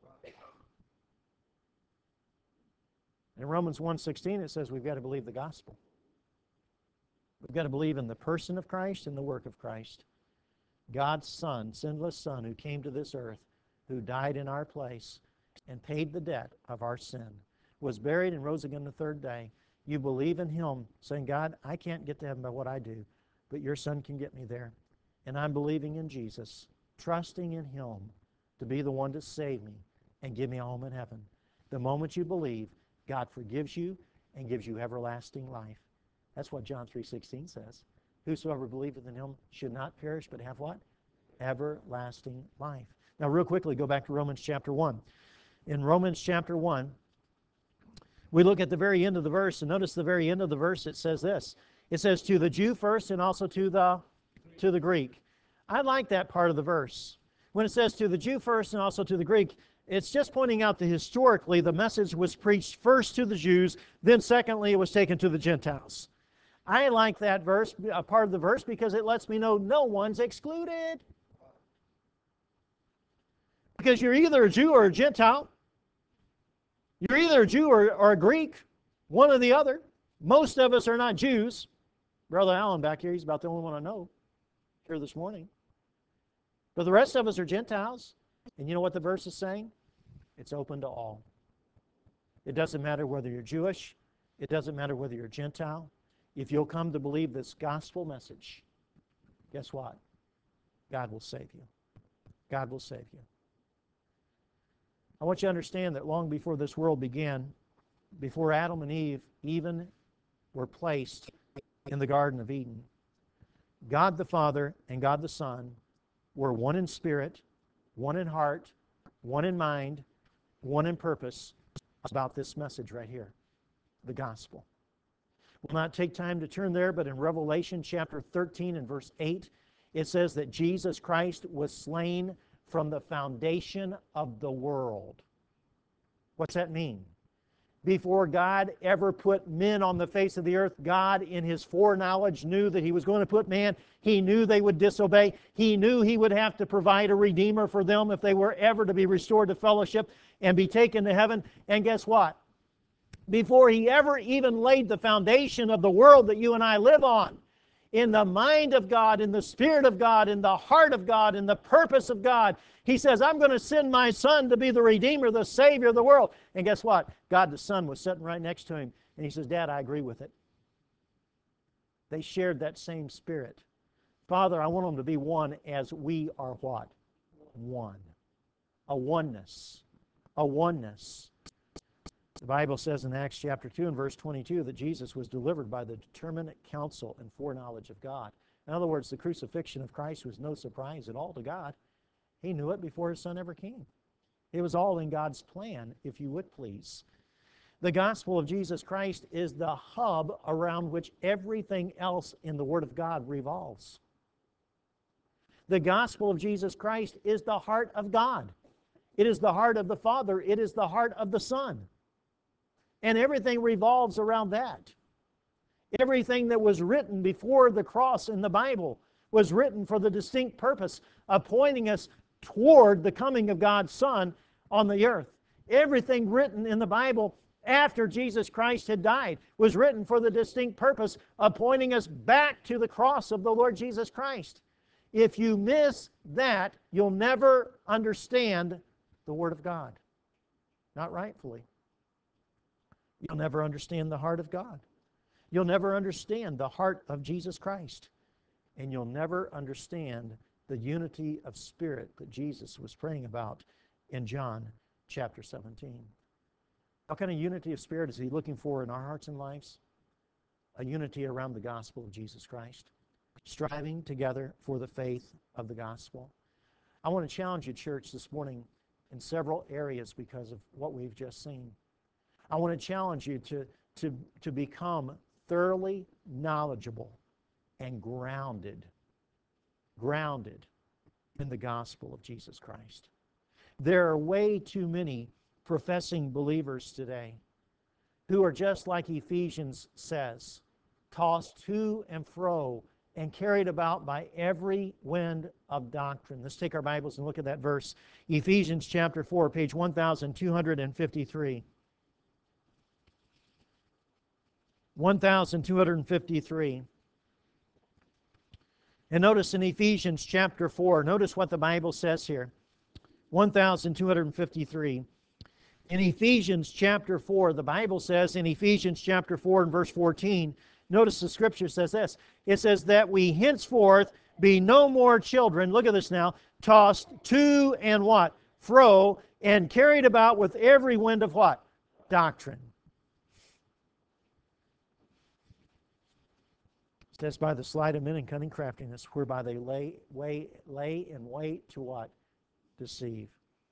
A: In Romans one sixteen, it says we've got to believe the gospel. We've got to believe in the person of Christ and the work of Christ. God's Son, sinless Son, who came to this earth, who died in our place and paid the debt of our sin, was buried and rose again the third day. You believe in him, saying, God, I can't get to heaven by what I do, but your Son can get me there. And I'm believing in Jesus, trusting in him to be the one to save me and give me a home in heaven. The moment you believe, God forgives you and gives you everlasting life. That's what John three sixteen says. Whosoever believeth in him should not perish, but have what? Everlasting life. Now, real quickly, go back to Romans chapter one. In Romans chapter one, we look at the very end of the verse, and notice the very end of the verse, it says this. It says, to the Jew first and also to the, to the Greek. I like that part of the verse. When it says to the Jew first and also to the Greek, it's just pointing out that historically the message was preached first to the Jews, then secondly it was taken to the Gentiles. I like that verse, a part of the verse, because it lets me know no one's excluded. Because you're either a Jew or a Gentile. You're either a Jew or, or a Greek, one or the other. Most of us are not Jews. Brother Allen back here, he's about the only one I know here this morning. But the rest of us are Gentiles. And you know what the verse is saying? It's open to all. It doesn't matter whether you're Jewish. It doesn't matter whether you're Gentile. If you'll come to believe this gospel message, guess what? God will save you. God will save you. I want you to understand that long before this world began, before Adam and Eve even were placed in the Garden of Eden, God the Father and God the Son were one in spirit, one in heart, one in mind, one in purpose about this message right here, the gospel. We'll not take time to turn there, but in Revelation chapter thirteen and verse eight, it says that Jesus Christ was slain from the foundation of the world. What's that mean? Before God ever put men on the face of the earth, God in His foreknowledge knew that He was going to put man. He knew they would disobey. He knew He would have to provide a redeemer for them if they were ever to be restored to fellowship and be taken to heaven. And guess what? Before He ever even laid the foundation of the world that you and I live on, in the mind of God, in the Spirit of God, in the heart of God, in the purpose of God, He says, I'm going to send my Son to be the Redeemer, the Savior of the world. And guess what? God the Son was sitting right next to Him, and He says, Dad, I agree with it. They shared that same Spirit. Father, I want them to be one as we are what? One. A oneness. A oneness. The Bible says in Acts chapter two and verse twenty-two that Jesus was delivered by the determinate counsel and foreknowledge of God. In other words, the crucifixion of Christ was no surprise at all to God. He knew it before His Son ever came. It was all in God's plan, if you would please. The gospel of Jesus Christ is the hub around which everything else in the Word of God revolves. The gospel of Jesus Christ is the heart of God. It is the heart of the Father. It is the heart of the Son. And everything revolves around that. Everything that was written before the cross in the Bible was written for the distinct purpose of pointing us toward the coming of God's Son on the earth. Everything written in the Bible after Jesus Christ had died was written for the distinct purpose of pointing us back to the cross of the Lord Jesus Christ. If you miss that, you'll never understand the Word of God. Not rightfully. You'll never understand the heart of God. You'll never understand the heart of Jesus Christ. And you'll never understand the unity of spirit that Jesus was praying about in John chapter seventeen. What kind of unity of spirit is He looking for in our hearts and lives? A unity around the gospel of Jesus Christ. Striving together for the faith of the gospel. I want to challenge you, church, this morning in several areas because of what we've just seen. I want to challenge you to, to, to become thoroughly knowledgeable and grounded, grounded in the gospel of Jesus Christ. There are way too many professing believers today who are just like Ephesians says, tossed to and fro and carried about by every wind of doctrine. Let's take our Bibles and look at that verse. Ephesians chapter four, page one thousand two hundred fifty-three. one thousand two hundred fifty-three. And notice in Ephesians chapter four, notice what the Bible says here. one thousand two hundred fifty-three. In Ephesians chapter four, the Bible says in Ephesians chapter four and verse fourteen, notice the Scripture says this. It says that we henceforth be no more children, look at this now, tossed to and what? Fro, and carried about with every wind of what? Doctrine. It says by the sleight of men and cunning craftiness, whereby they lay, lay, lay and wait to what? Deceive.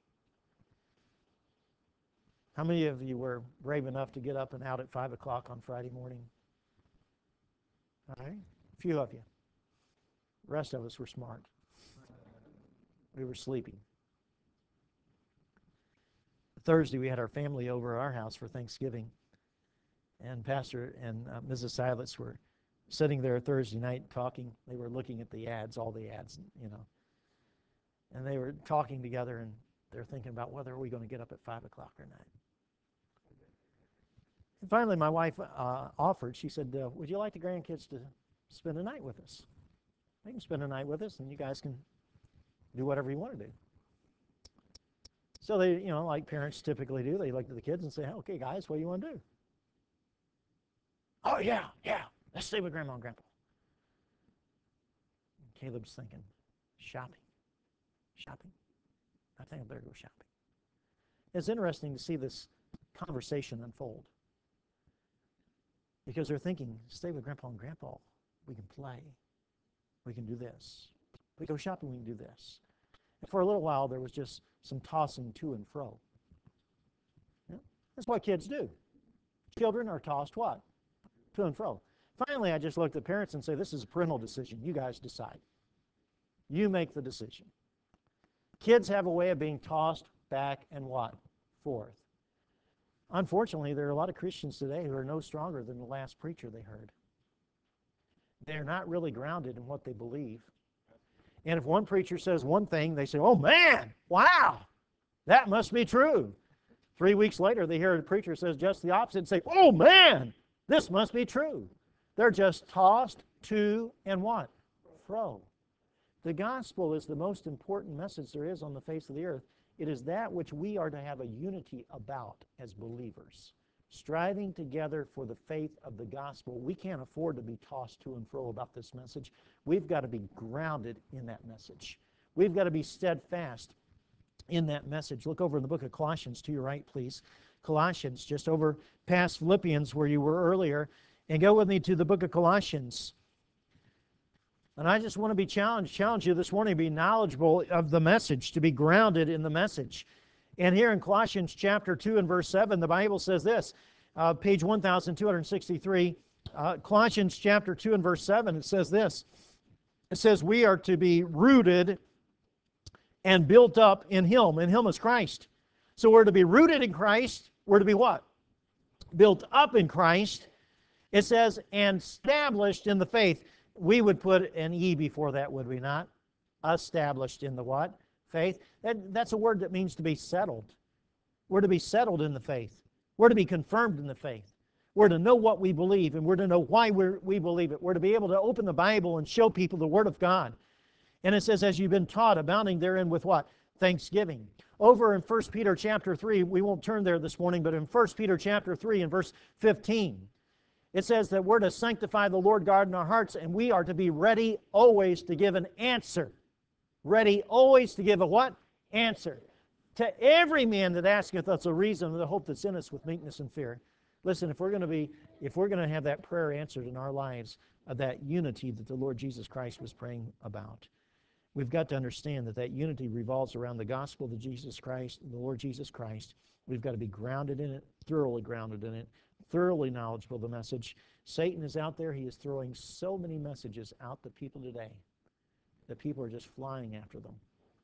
A: How many of you were brave enough to get up and out at five o'clock on Friday morning? All right, a few of you. The rest of us were smart. We were sleeping. Thursday, we had our family over at our house for Thanksgiving, and Pastor and uh, Missus Silas were sitting there Thursday night talking. They were looking at the ads, all the ads, you know, and they were talking together, and they're thinking about whether are we going to get up at five o'clock or not. And finally, my wife uh, offered, she said, uh, would you like the grandkids to spend a night with us? They can spend a night with us, and you guys can do whatever you want to do. So they, you know, like parents typically do, they look at the kids and say, okay, guys, what do you want to do? Oh, yeah, yeah, let's stay with Grandma and Grandpa. And Caleb's thinking, shopping, shopping. I think I better go shopping. It's interesting to see this conversation unfold. Because they're thinking, stay with Grandpa and Grandpa, we can play, we can do this. If we go shopping, we can do this. And for a little while, there was just some tossing to and fro. Yeah? That's what kids do. Children are tossed what? To and fro. Finally, I just looked at parents and say, this is a parental decision. You guys decide. You make the decision. Kids have a way of being tossed back and what? Forth. Unfortunately, there are a lot of Christians today who are no stronger than the last preacher they heard. They're not really grounded in what they believe. And if one preacher says one thing, they say, oh man, wow, that must be true. Three weeks later, they hear a preacher says just the opposite and say, oh man, this must be true. They're just tossed to and what? Fro. The gospel is the most important message there is on the face of the earth. It is that which we are to have a unity about as believers, striving together for the faith of the gospel. We can't afford to be tossed to and fro about this message. We've got to be grounded in that message. We've got to be steadfast in that message. Look over in the book of Colossians to your right, please. Colossians, just over past Philippians where you were earlier, and go with me to the book of Colossians. And I just want to be challenged, challenge you this morning to be knowledgeable of the message, to be grounded in the message. And here in Colossians chapter two and verse seven, the Bible says this, uh, page one thousand two hundred sixty-three, uh, Colossians chapter two and verse seven, it says this. It says, we are to be rooted and built up in Him. In Him is Christ. So we're to be rooted in Christ. We're to be what? Built up in Christ. It says, and established in the faith. We would put an E before that, would we not? Established in the what? Faith. That, that's a word that means to be settled. We're to be settled in the faith. We're to be confirmed in the faith. We're to know what we believe, and we're to know why we're, we believe it. We're to be able to open the Bible and show people the Word of God. And it says, as you've been taught, abounding therein with what? Thanksgiving. Over in First Peter chapter three, we won't turn there this morning, but in First Peter chapter three and verse fifteen, it says that we're to sanctify the Lord God in our hearts, and we are to be ready always to give an answer. Ready always to give a what? Answer. To every man that asketh us a reason of the hope that's in us with meekness and fear. Listen, if we're going to be, if we're going to have that prayer answered in our lives, of that unity that the Lord Jesus Christ was praying about, we've got to understand that that unity revolves around the gospel of Jesus Christ, the Lord Jesus Christ. We've got to be grounded in it, thoroughly grounded in it, thoroughly knowledgeable of the message. Satan is out there. He is throwing so many messages out to people today that people are just flying after them.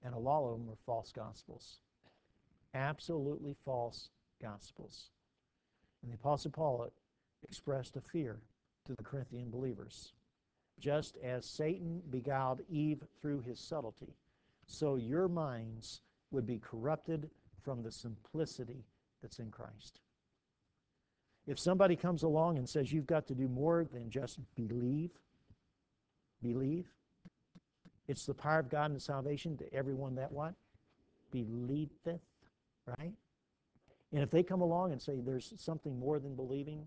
A: And a lot of them are false gospels. Absolutely false gospels. And the Apostle Paul expressed a fear to the Corinthian believers. Just as Satan beguiled Eve through his subtlety, so your minds would be corrupted from the simplicity that's in Christ. If somebody comes along and says you've got to do more than just believe, believe, it's the power of God and salvation to everyone that what? Believeth, right? And if they come along and say there's something more than believing,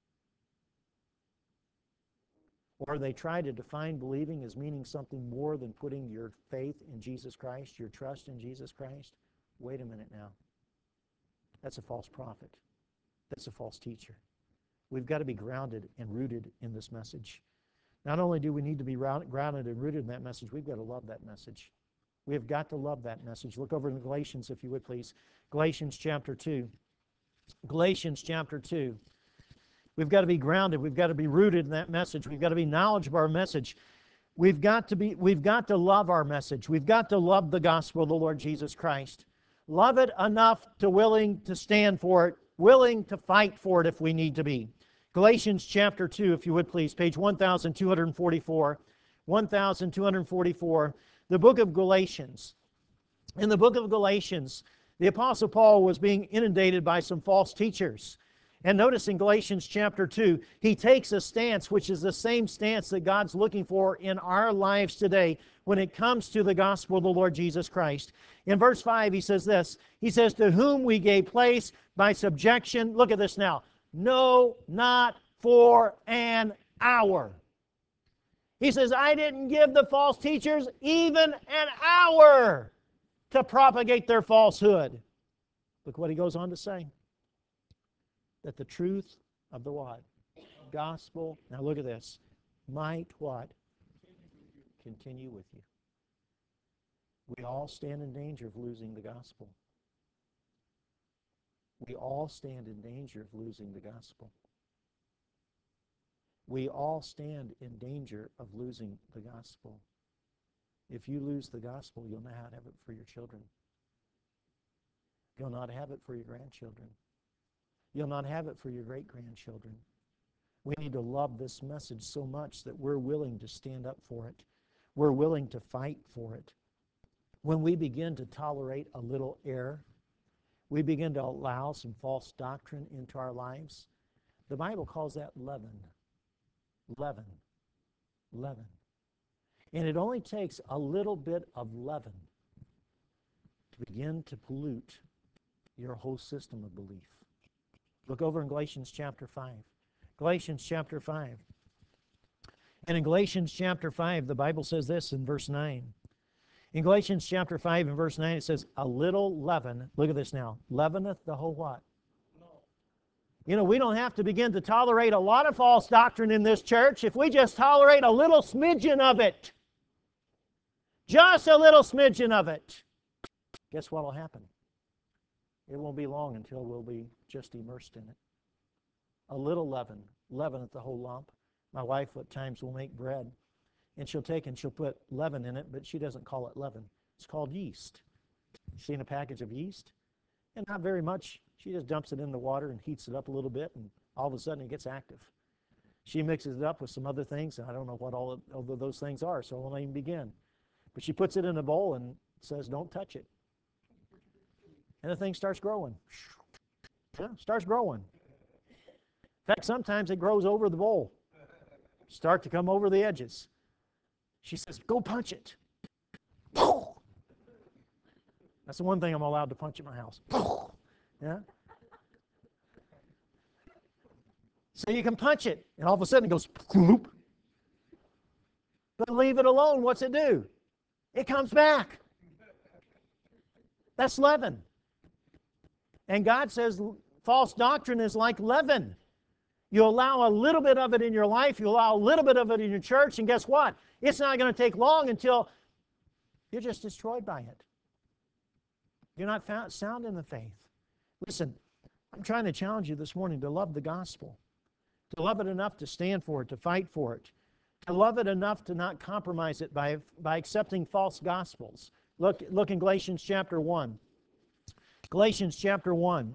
A: or they try to define believing as meaning something more than putting your faith in Jesus Christ, your trust in Jesus Christ, wait a minute now. That's a false prophet. That's a false teacher. We've got to be grounded and rooted in this message. Not only do we need to be grounded and rooted in that message, we've got to love that message. We have got to love that message. Look over in Galatians, if you would, please. Galatians chapter two. Galatians chapter two. We've got to be grounded. We've got to be rooted in that message. We've got to be knowledgeable of our message. We've got to be, we've got to love our message. We've got to love the gospel of the Lord Jesus Christ. Love it enough to willing to stand for it, willing to fight for it if we need to be. Galatians chapter two, if you would please, page one thousand two hundred forty-four. one thousand two hundred forty-four, the book of Galatians. In the book of Galatians, the Apostle Paul was being inundated by some false teachers. And notice in Galatians chapter two, he takes a stance which is the same stance that God's looking for in our lives today when it comes to the gospel of the Lord Jesus Christ. In verse five, he says this. He says, to whom we gave place by subjection. Look at this now. No, not for an hour. He says, I didn't give the false teachers even an hour to propagate their falsehood. Look what he goes on to say. That the truth of the what? Gospel. Now look at this. Might what? Continue with you. We all stand in danger of losing the gospel. We all stand in danger of losing the gospel. We all stand in danger of losing the gospel. If you lose the gospel, you'll not have it for your children. You'll not have it for your grandchildren. You'll not have it for your great-grandchildren. We need to love this message so much that we're willing to stand up for it. We're willing to fight for it. When we begin to tolerate a little error, we begin to allow some false doctrine into our lives. The Bible calls that leaven. Leaven. Leaven. And it only takes a little bit of leaven to begin to pollute your whole system of belief. Look over in Galatians chapter five. Galatians chapter five. And in Galatians chapter five, the Bible says this in verse nine. In Galatians chapter five and verse nine, it says, a little leaven, look at this now, leaveneth the whole what? No. You know, we don't have to begin to tolerate a lot of false doctrine in this church if we just tolerate a little smidgen of it. Just a little smidgen of it. Guess what will happen? It won't be long until we'll be just immersed in it. A little leaven, leaveneth the whole lump. My wife at times will make bread, and she'll take and she'll put leaven in it, but she doesn't call it leaven. It's called yeast. Seen a package of yeast? And not very much. She just dumps it in the water and heats it up a little bit, and all of a sudden it gets active. She mixes it up with some other things, and I don't know what all of, all of those things are, so I won't even begin. But she puts it in a bowl and says, don't touch it. And the thing starts growing. Yeah, starts growing. In fact, sometimes it grows over the bowl. Start to come over the edges. She says, go punch it. That's the one thing I'm allowed to punch at my house. Yeah. So you can punch it, and all of a sudden it goes, whoop. But leave it alone, what's it do? It comes back. That's leaven. And God says false doctrine is like leaven. You allow a little bit of it in your life, you allow a little bit of it in your church, and guess what? It's not going to take long until you're just destroyed by it. You're not found, sound in the faith. Listen, I'm trying to challenge you this morning to love the gospel, to love it enough to stand for it, to fight for it, to love it enough to not compromise it by, by accepting false gospels. Look, look in Galatians chapter one. Galatians chapter one.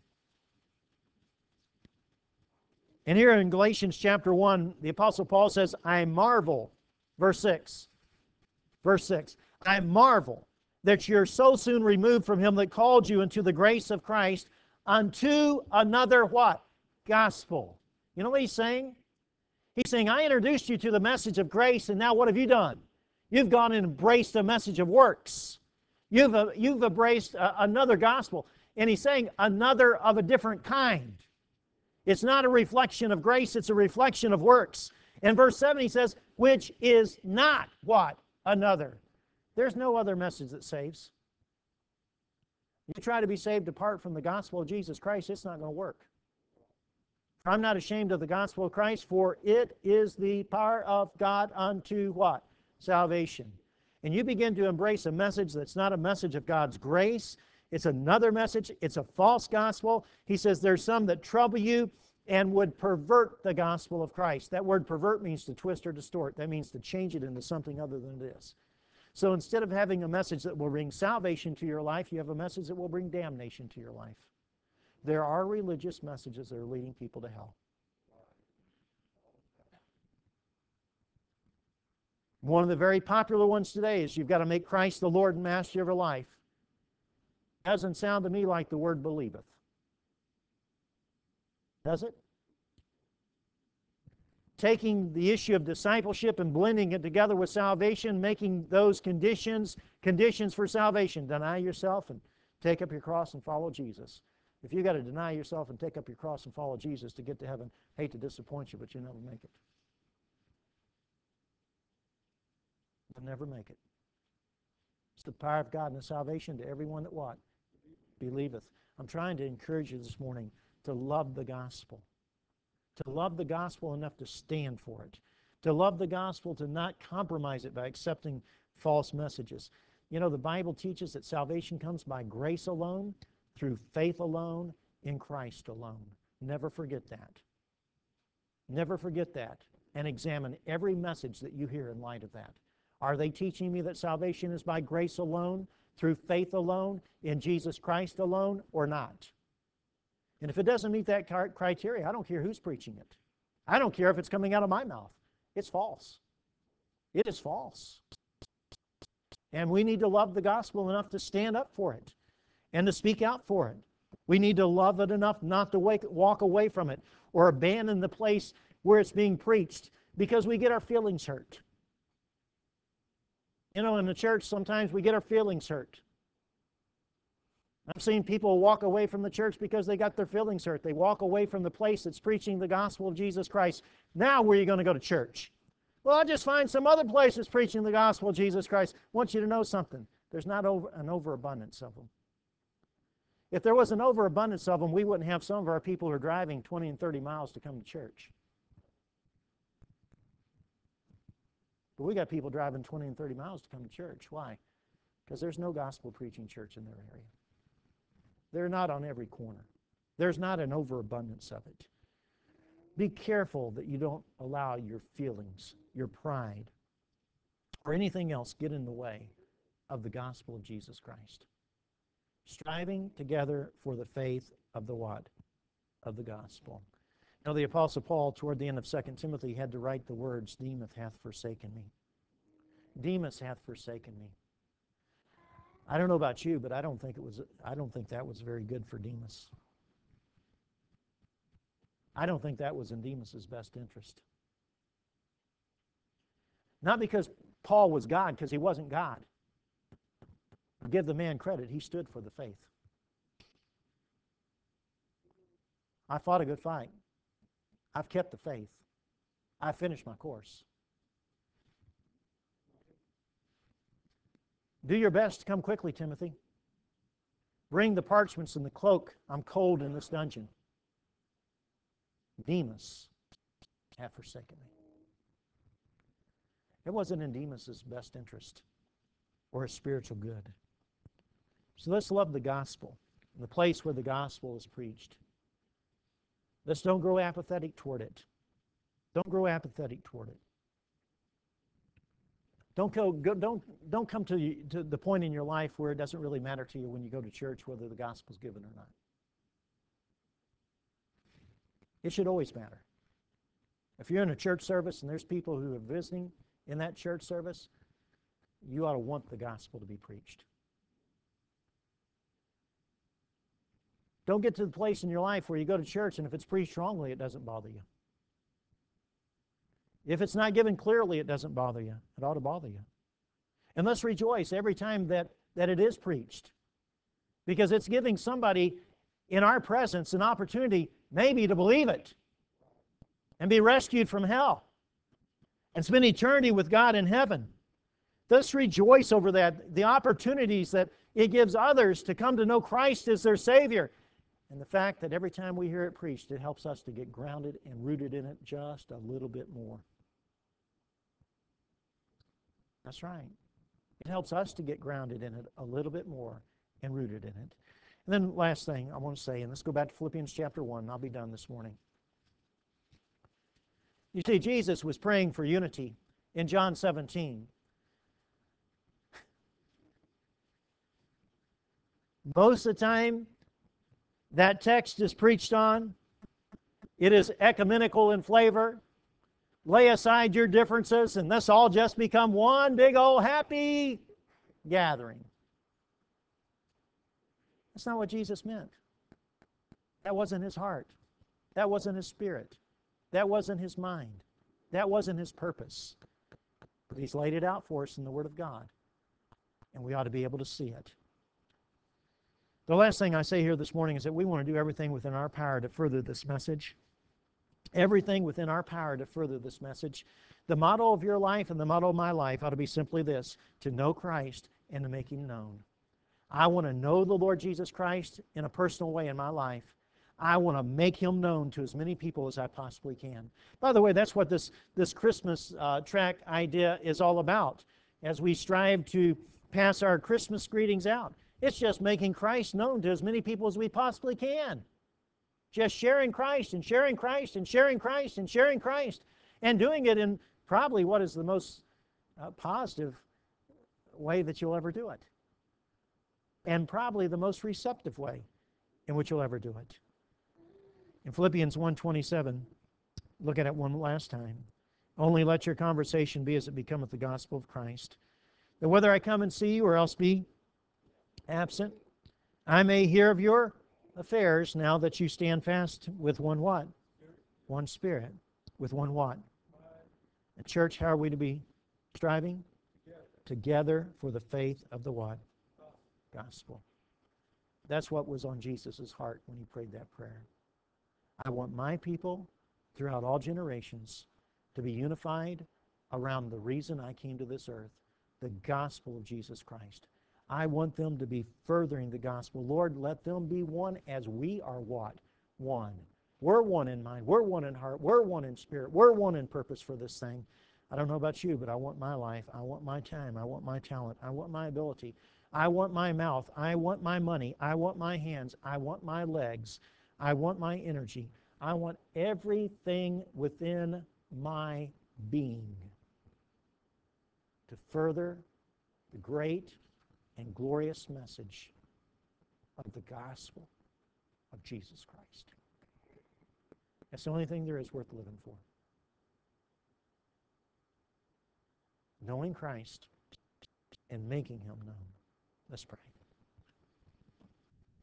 A: And here in Galatians chapter one, the Apostle Paul says, I marvel, verse six. Verse six. I marvel that you're so soon removed from him that called you into the grace of Christ unto another what? Gospel. You know what he's saying? He's saying, I introduced you to the message of grace, and now what have you done? You've gone and embraced a message of works. You've, uh, you've embraced uh, another gospel. And he's saying another of a different kind. It's not a reflection of grace, it's a reflection of works. In verse seven he says, which is not what? Another. There's no other message that saves. You try to be saved apart from the gospel of Jesus Christ, it's not going to work. I'm not ashamed of the gospel of Christ, for it is the power of God unto what? Salvation. And you begin to embrace a message that's not a message of God's grace. It's another message. It's a false gospel. He says there's some that trouble you and would pervert the gospel of Christ. That word pervert means to twist or distort. That means to change it into something other than it is. So instead of having a message that will bring salvation to your life, you have a message that will bring damnation to your life. There are religious messages that are leading people to hell. One of the very popular ones today is you've got to make Christ the Lord and Master of your life. Doesn't sound to me like the word believeth. Does it? Taking the issue of discipleship and blending it together with salvation, making those conditions, conditions for salvation. Deny yourself and take up your cross and follow Jesus. If you've got to deny yourself and take up your cross and follow Jesus to get to heaven, hate to disappoint you, but you'll never make it. You'll never make it. It's the power of God and the salvation to everyone that what? Believeth. I'm trying to encourage you this morning to love the gospel. To love the gospel enough to stand for it. To love the gospel, to not compromise it by accepting false messages. You know, the Bible teaches that salvation comes by grace alone, through faith alone, in Christ alone. Never forget that. Never forget that. And examine every message that you hear in light of that. Are they teaching me that salvation is by grace alone, through faith alone, in Jesus Christ alone, or not? And if it doesn't meet that criteria, I don't care who's preaching it. I don't care if it's coming out of my mouth. It's false. It is false. And we need to love the gospel enough to stand up for it and to speak out for it. We need to love it enough not to wake, walk away from it or abandon the place where it's being preached because we get our feelings hurt. You know, in the church, sometimes we get our feelings hurt. I've seen people walk away from the church because they got their feelings hurt. They walk away from the place that's preaching the gospel of Jesus Christ. Now where are you going to go to church? Well, I'll just find some other place that's preaching the gospel of Jesus Christ. I want you to know something. There's not over, an overabundance of them. If there was an overabundance of them, we wouldn't have some of our people who are driving twenty and thirty miles to come to church. But we got people driving twenty and thirty miles to come to church. Why? Because there's no gospel preaching church in their area. They're not on every corner. There's not an overabundance of it. Be careful that you don't allow your feelings, your pride, or anything else get in the way of the gospel of Jesus Christ. Striving together for the faith of the what? Of the gospel. Now the Apostle Paul, toward the end of Second Timothy, had to write the words, Demas hath forsaken me. Demas hath forsaken me. I don't know about you, but I don't think it was I don't think that was very good for Demas. I don't think that was in Demas's best interest. Not because Paul was God, because he wasn't God. Give the man credit, he stood for the faith. I fought a good fight. I've kept the faith. I finished my course. Do your best to come quickly, Timothy. Bring the parchments and the cloak. I'm cold in this dungeon. Demas hath forsaken me. It wasn't in Demas's best interest or his spiritual good. So let's love the gospel, the place where the gospel is preached. Let's don't grow apathetic toward it. Don't grow apathetic toward it. Don't go, go don't don't come to, to the point in your life where it doesn't really matter to you when you go to church whether the gospel's given or not. It should always matter. If you're in a church service and there's people who are visiting in that church service, you ought to want the gospel to be preached. Don't get to the place in your life where you go to church and if it's preached wrongly, it doesn't bother you. If it's not given clearly, it doesn't bother you. It ought to bother you. And let's rejoice every time that, that it is preached, because it's giving somebody in our presence an opportunity maybe to believe it and be rescued from hell and spend eternity with God in heaven. Let's rejoice over that, the opportunities that it gives others to come to know Christ as their Savior. And the fact that every time we hear it preached, it helps us to get grounded and rooted in it just a little bit more. That's right. It helps us to get grounded in it a little bit more and rooted in it. And then last thing I want to say, and let's go back to Philippians chapter one, and I'll be done this morning. You see, Jesus was praying for unity in John seventeen. Most of the time, that text is preached on. It is ecumenical in flavor. Lay aside your differences, and let's all just become one big old happy gathering. That's not what Jesus meant. That wasn't his heart. That wasn't his spirit. That wasn't his mind. That wasn't his purpose. But he's laid it out for us in the Word of God, and we ought to be able to see it. The last thing I say here this morning is that we want to do everything within our power to further this message. Everything within our power to further this message. The motto of your life and the motto of my life ought to be simply this: to know Christ and to make Him known. I want to know the Lord Jesus Christ in a personal way in my life. I want to make Him known to as many people as I possibly can. By the way, that's what this, this Christmas uh, tract idea is all about as we strive to pass our Christmas greetings out. It's just making Christ known to as many people as we possibly can. Just sharing Christ and sharing Christ and sharing Christ and sharing Christ, and doing it in probably what is the most uh, positive way that you'll ever do it, and probably the most receptive way in which you'll ever do it. In Philippians one twenty-seven, look at it one last time. Only let your conversation be as it becometh the gospel of Christ, that whether I come and see you or else be absent, I may hear of your affairs, now that you stand fast with one what? One Spirit. With one what? The church, how are we to be striving? Together for the faith of the what? Gospel. That's what was on Jesus' heart when He prayed that prayer. I want my people throughout all generations to be unified around the reason I came to this earth, the gospel of Jesus Christ. I want them to be furthering the gospel. Lord, let them be one as we are what? One. We're one in mind. We're one in heart. We're one in spirit. We're one in purpose for this thing. I don't know about you, but I want my life. I want my time. I want my talent. I want my ability. I want my mouth. I want my money. I want my hands. I want my legs. I want my energy. I want everything within my being to further the great and glorious message of the gospel of Jesus Christ. That's the only thing there is worth living for. Knowing Christ and making Him known. Let's pray.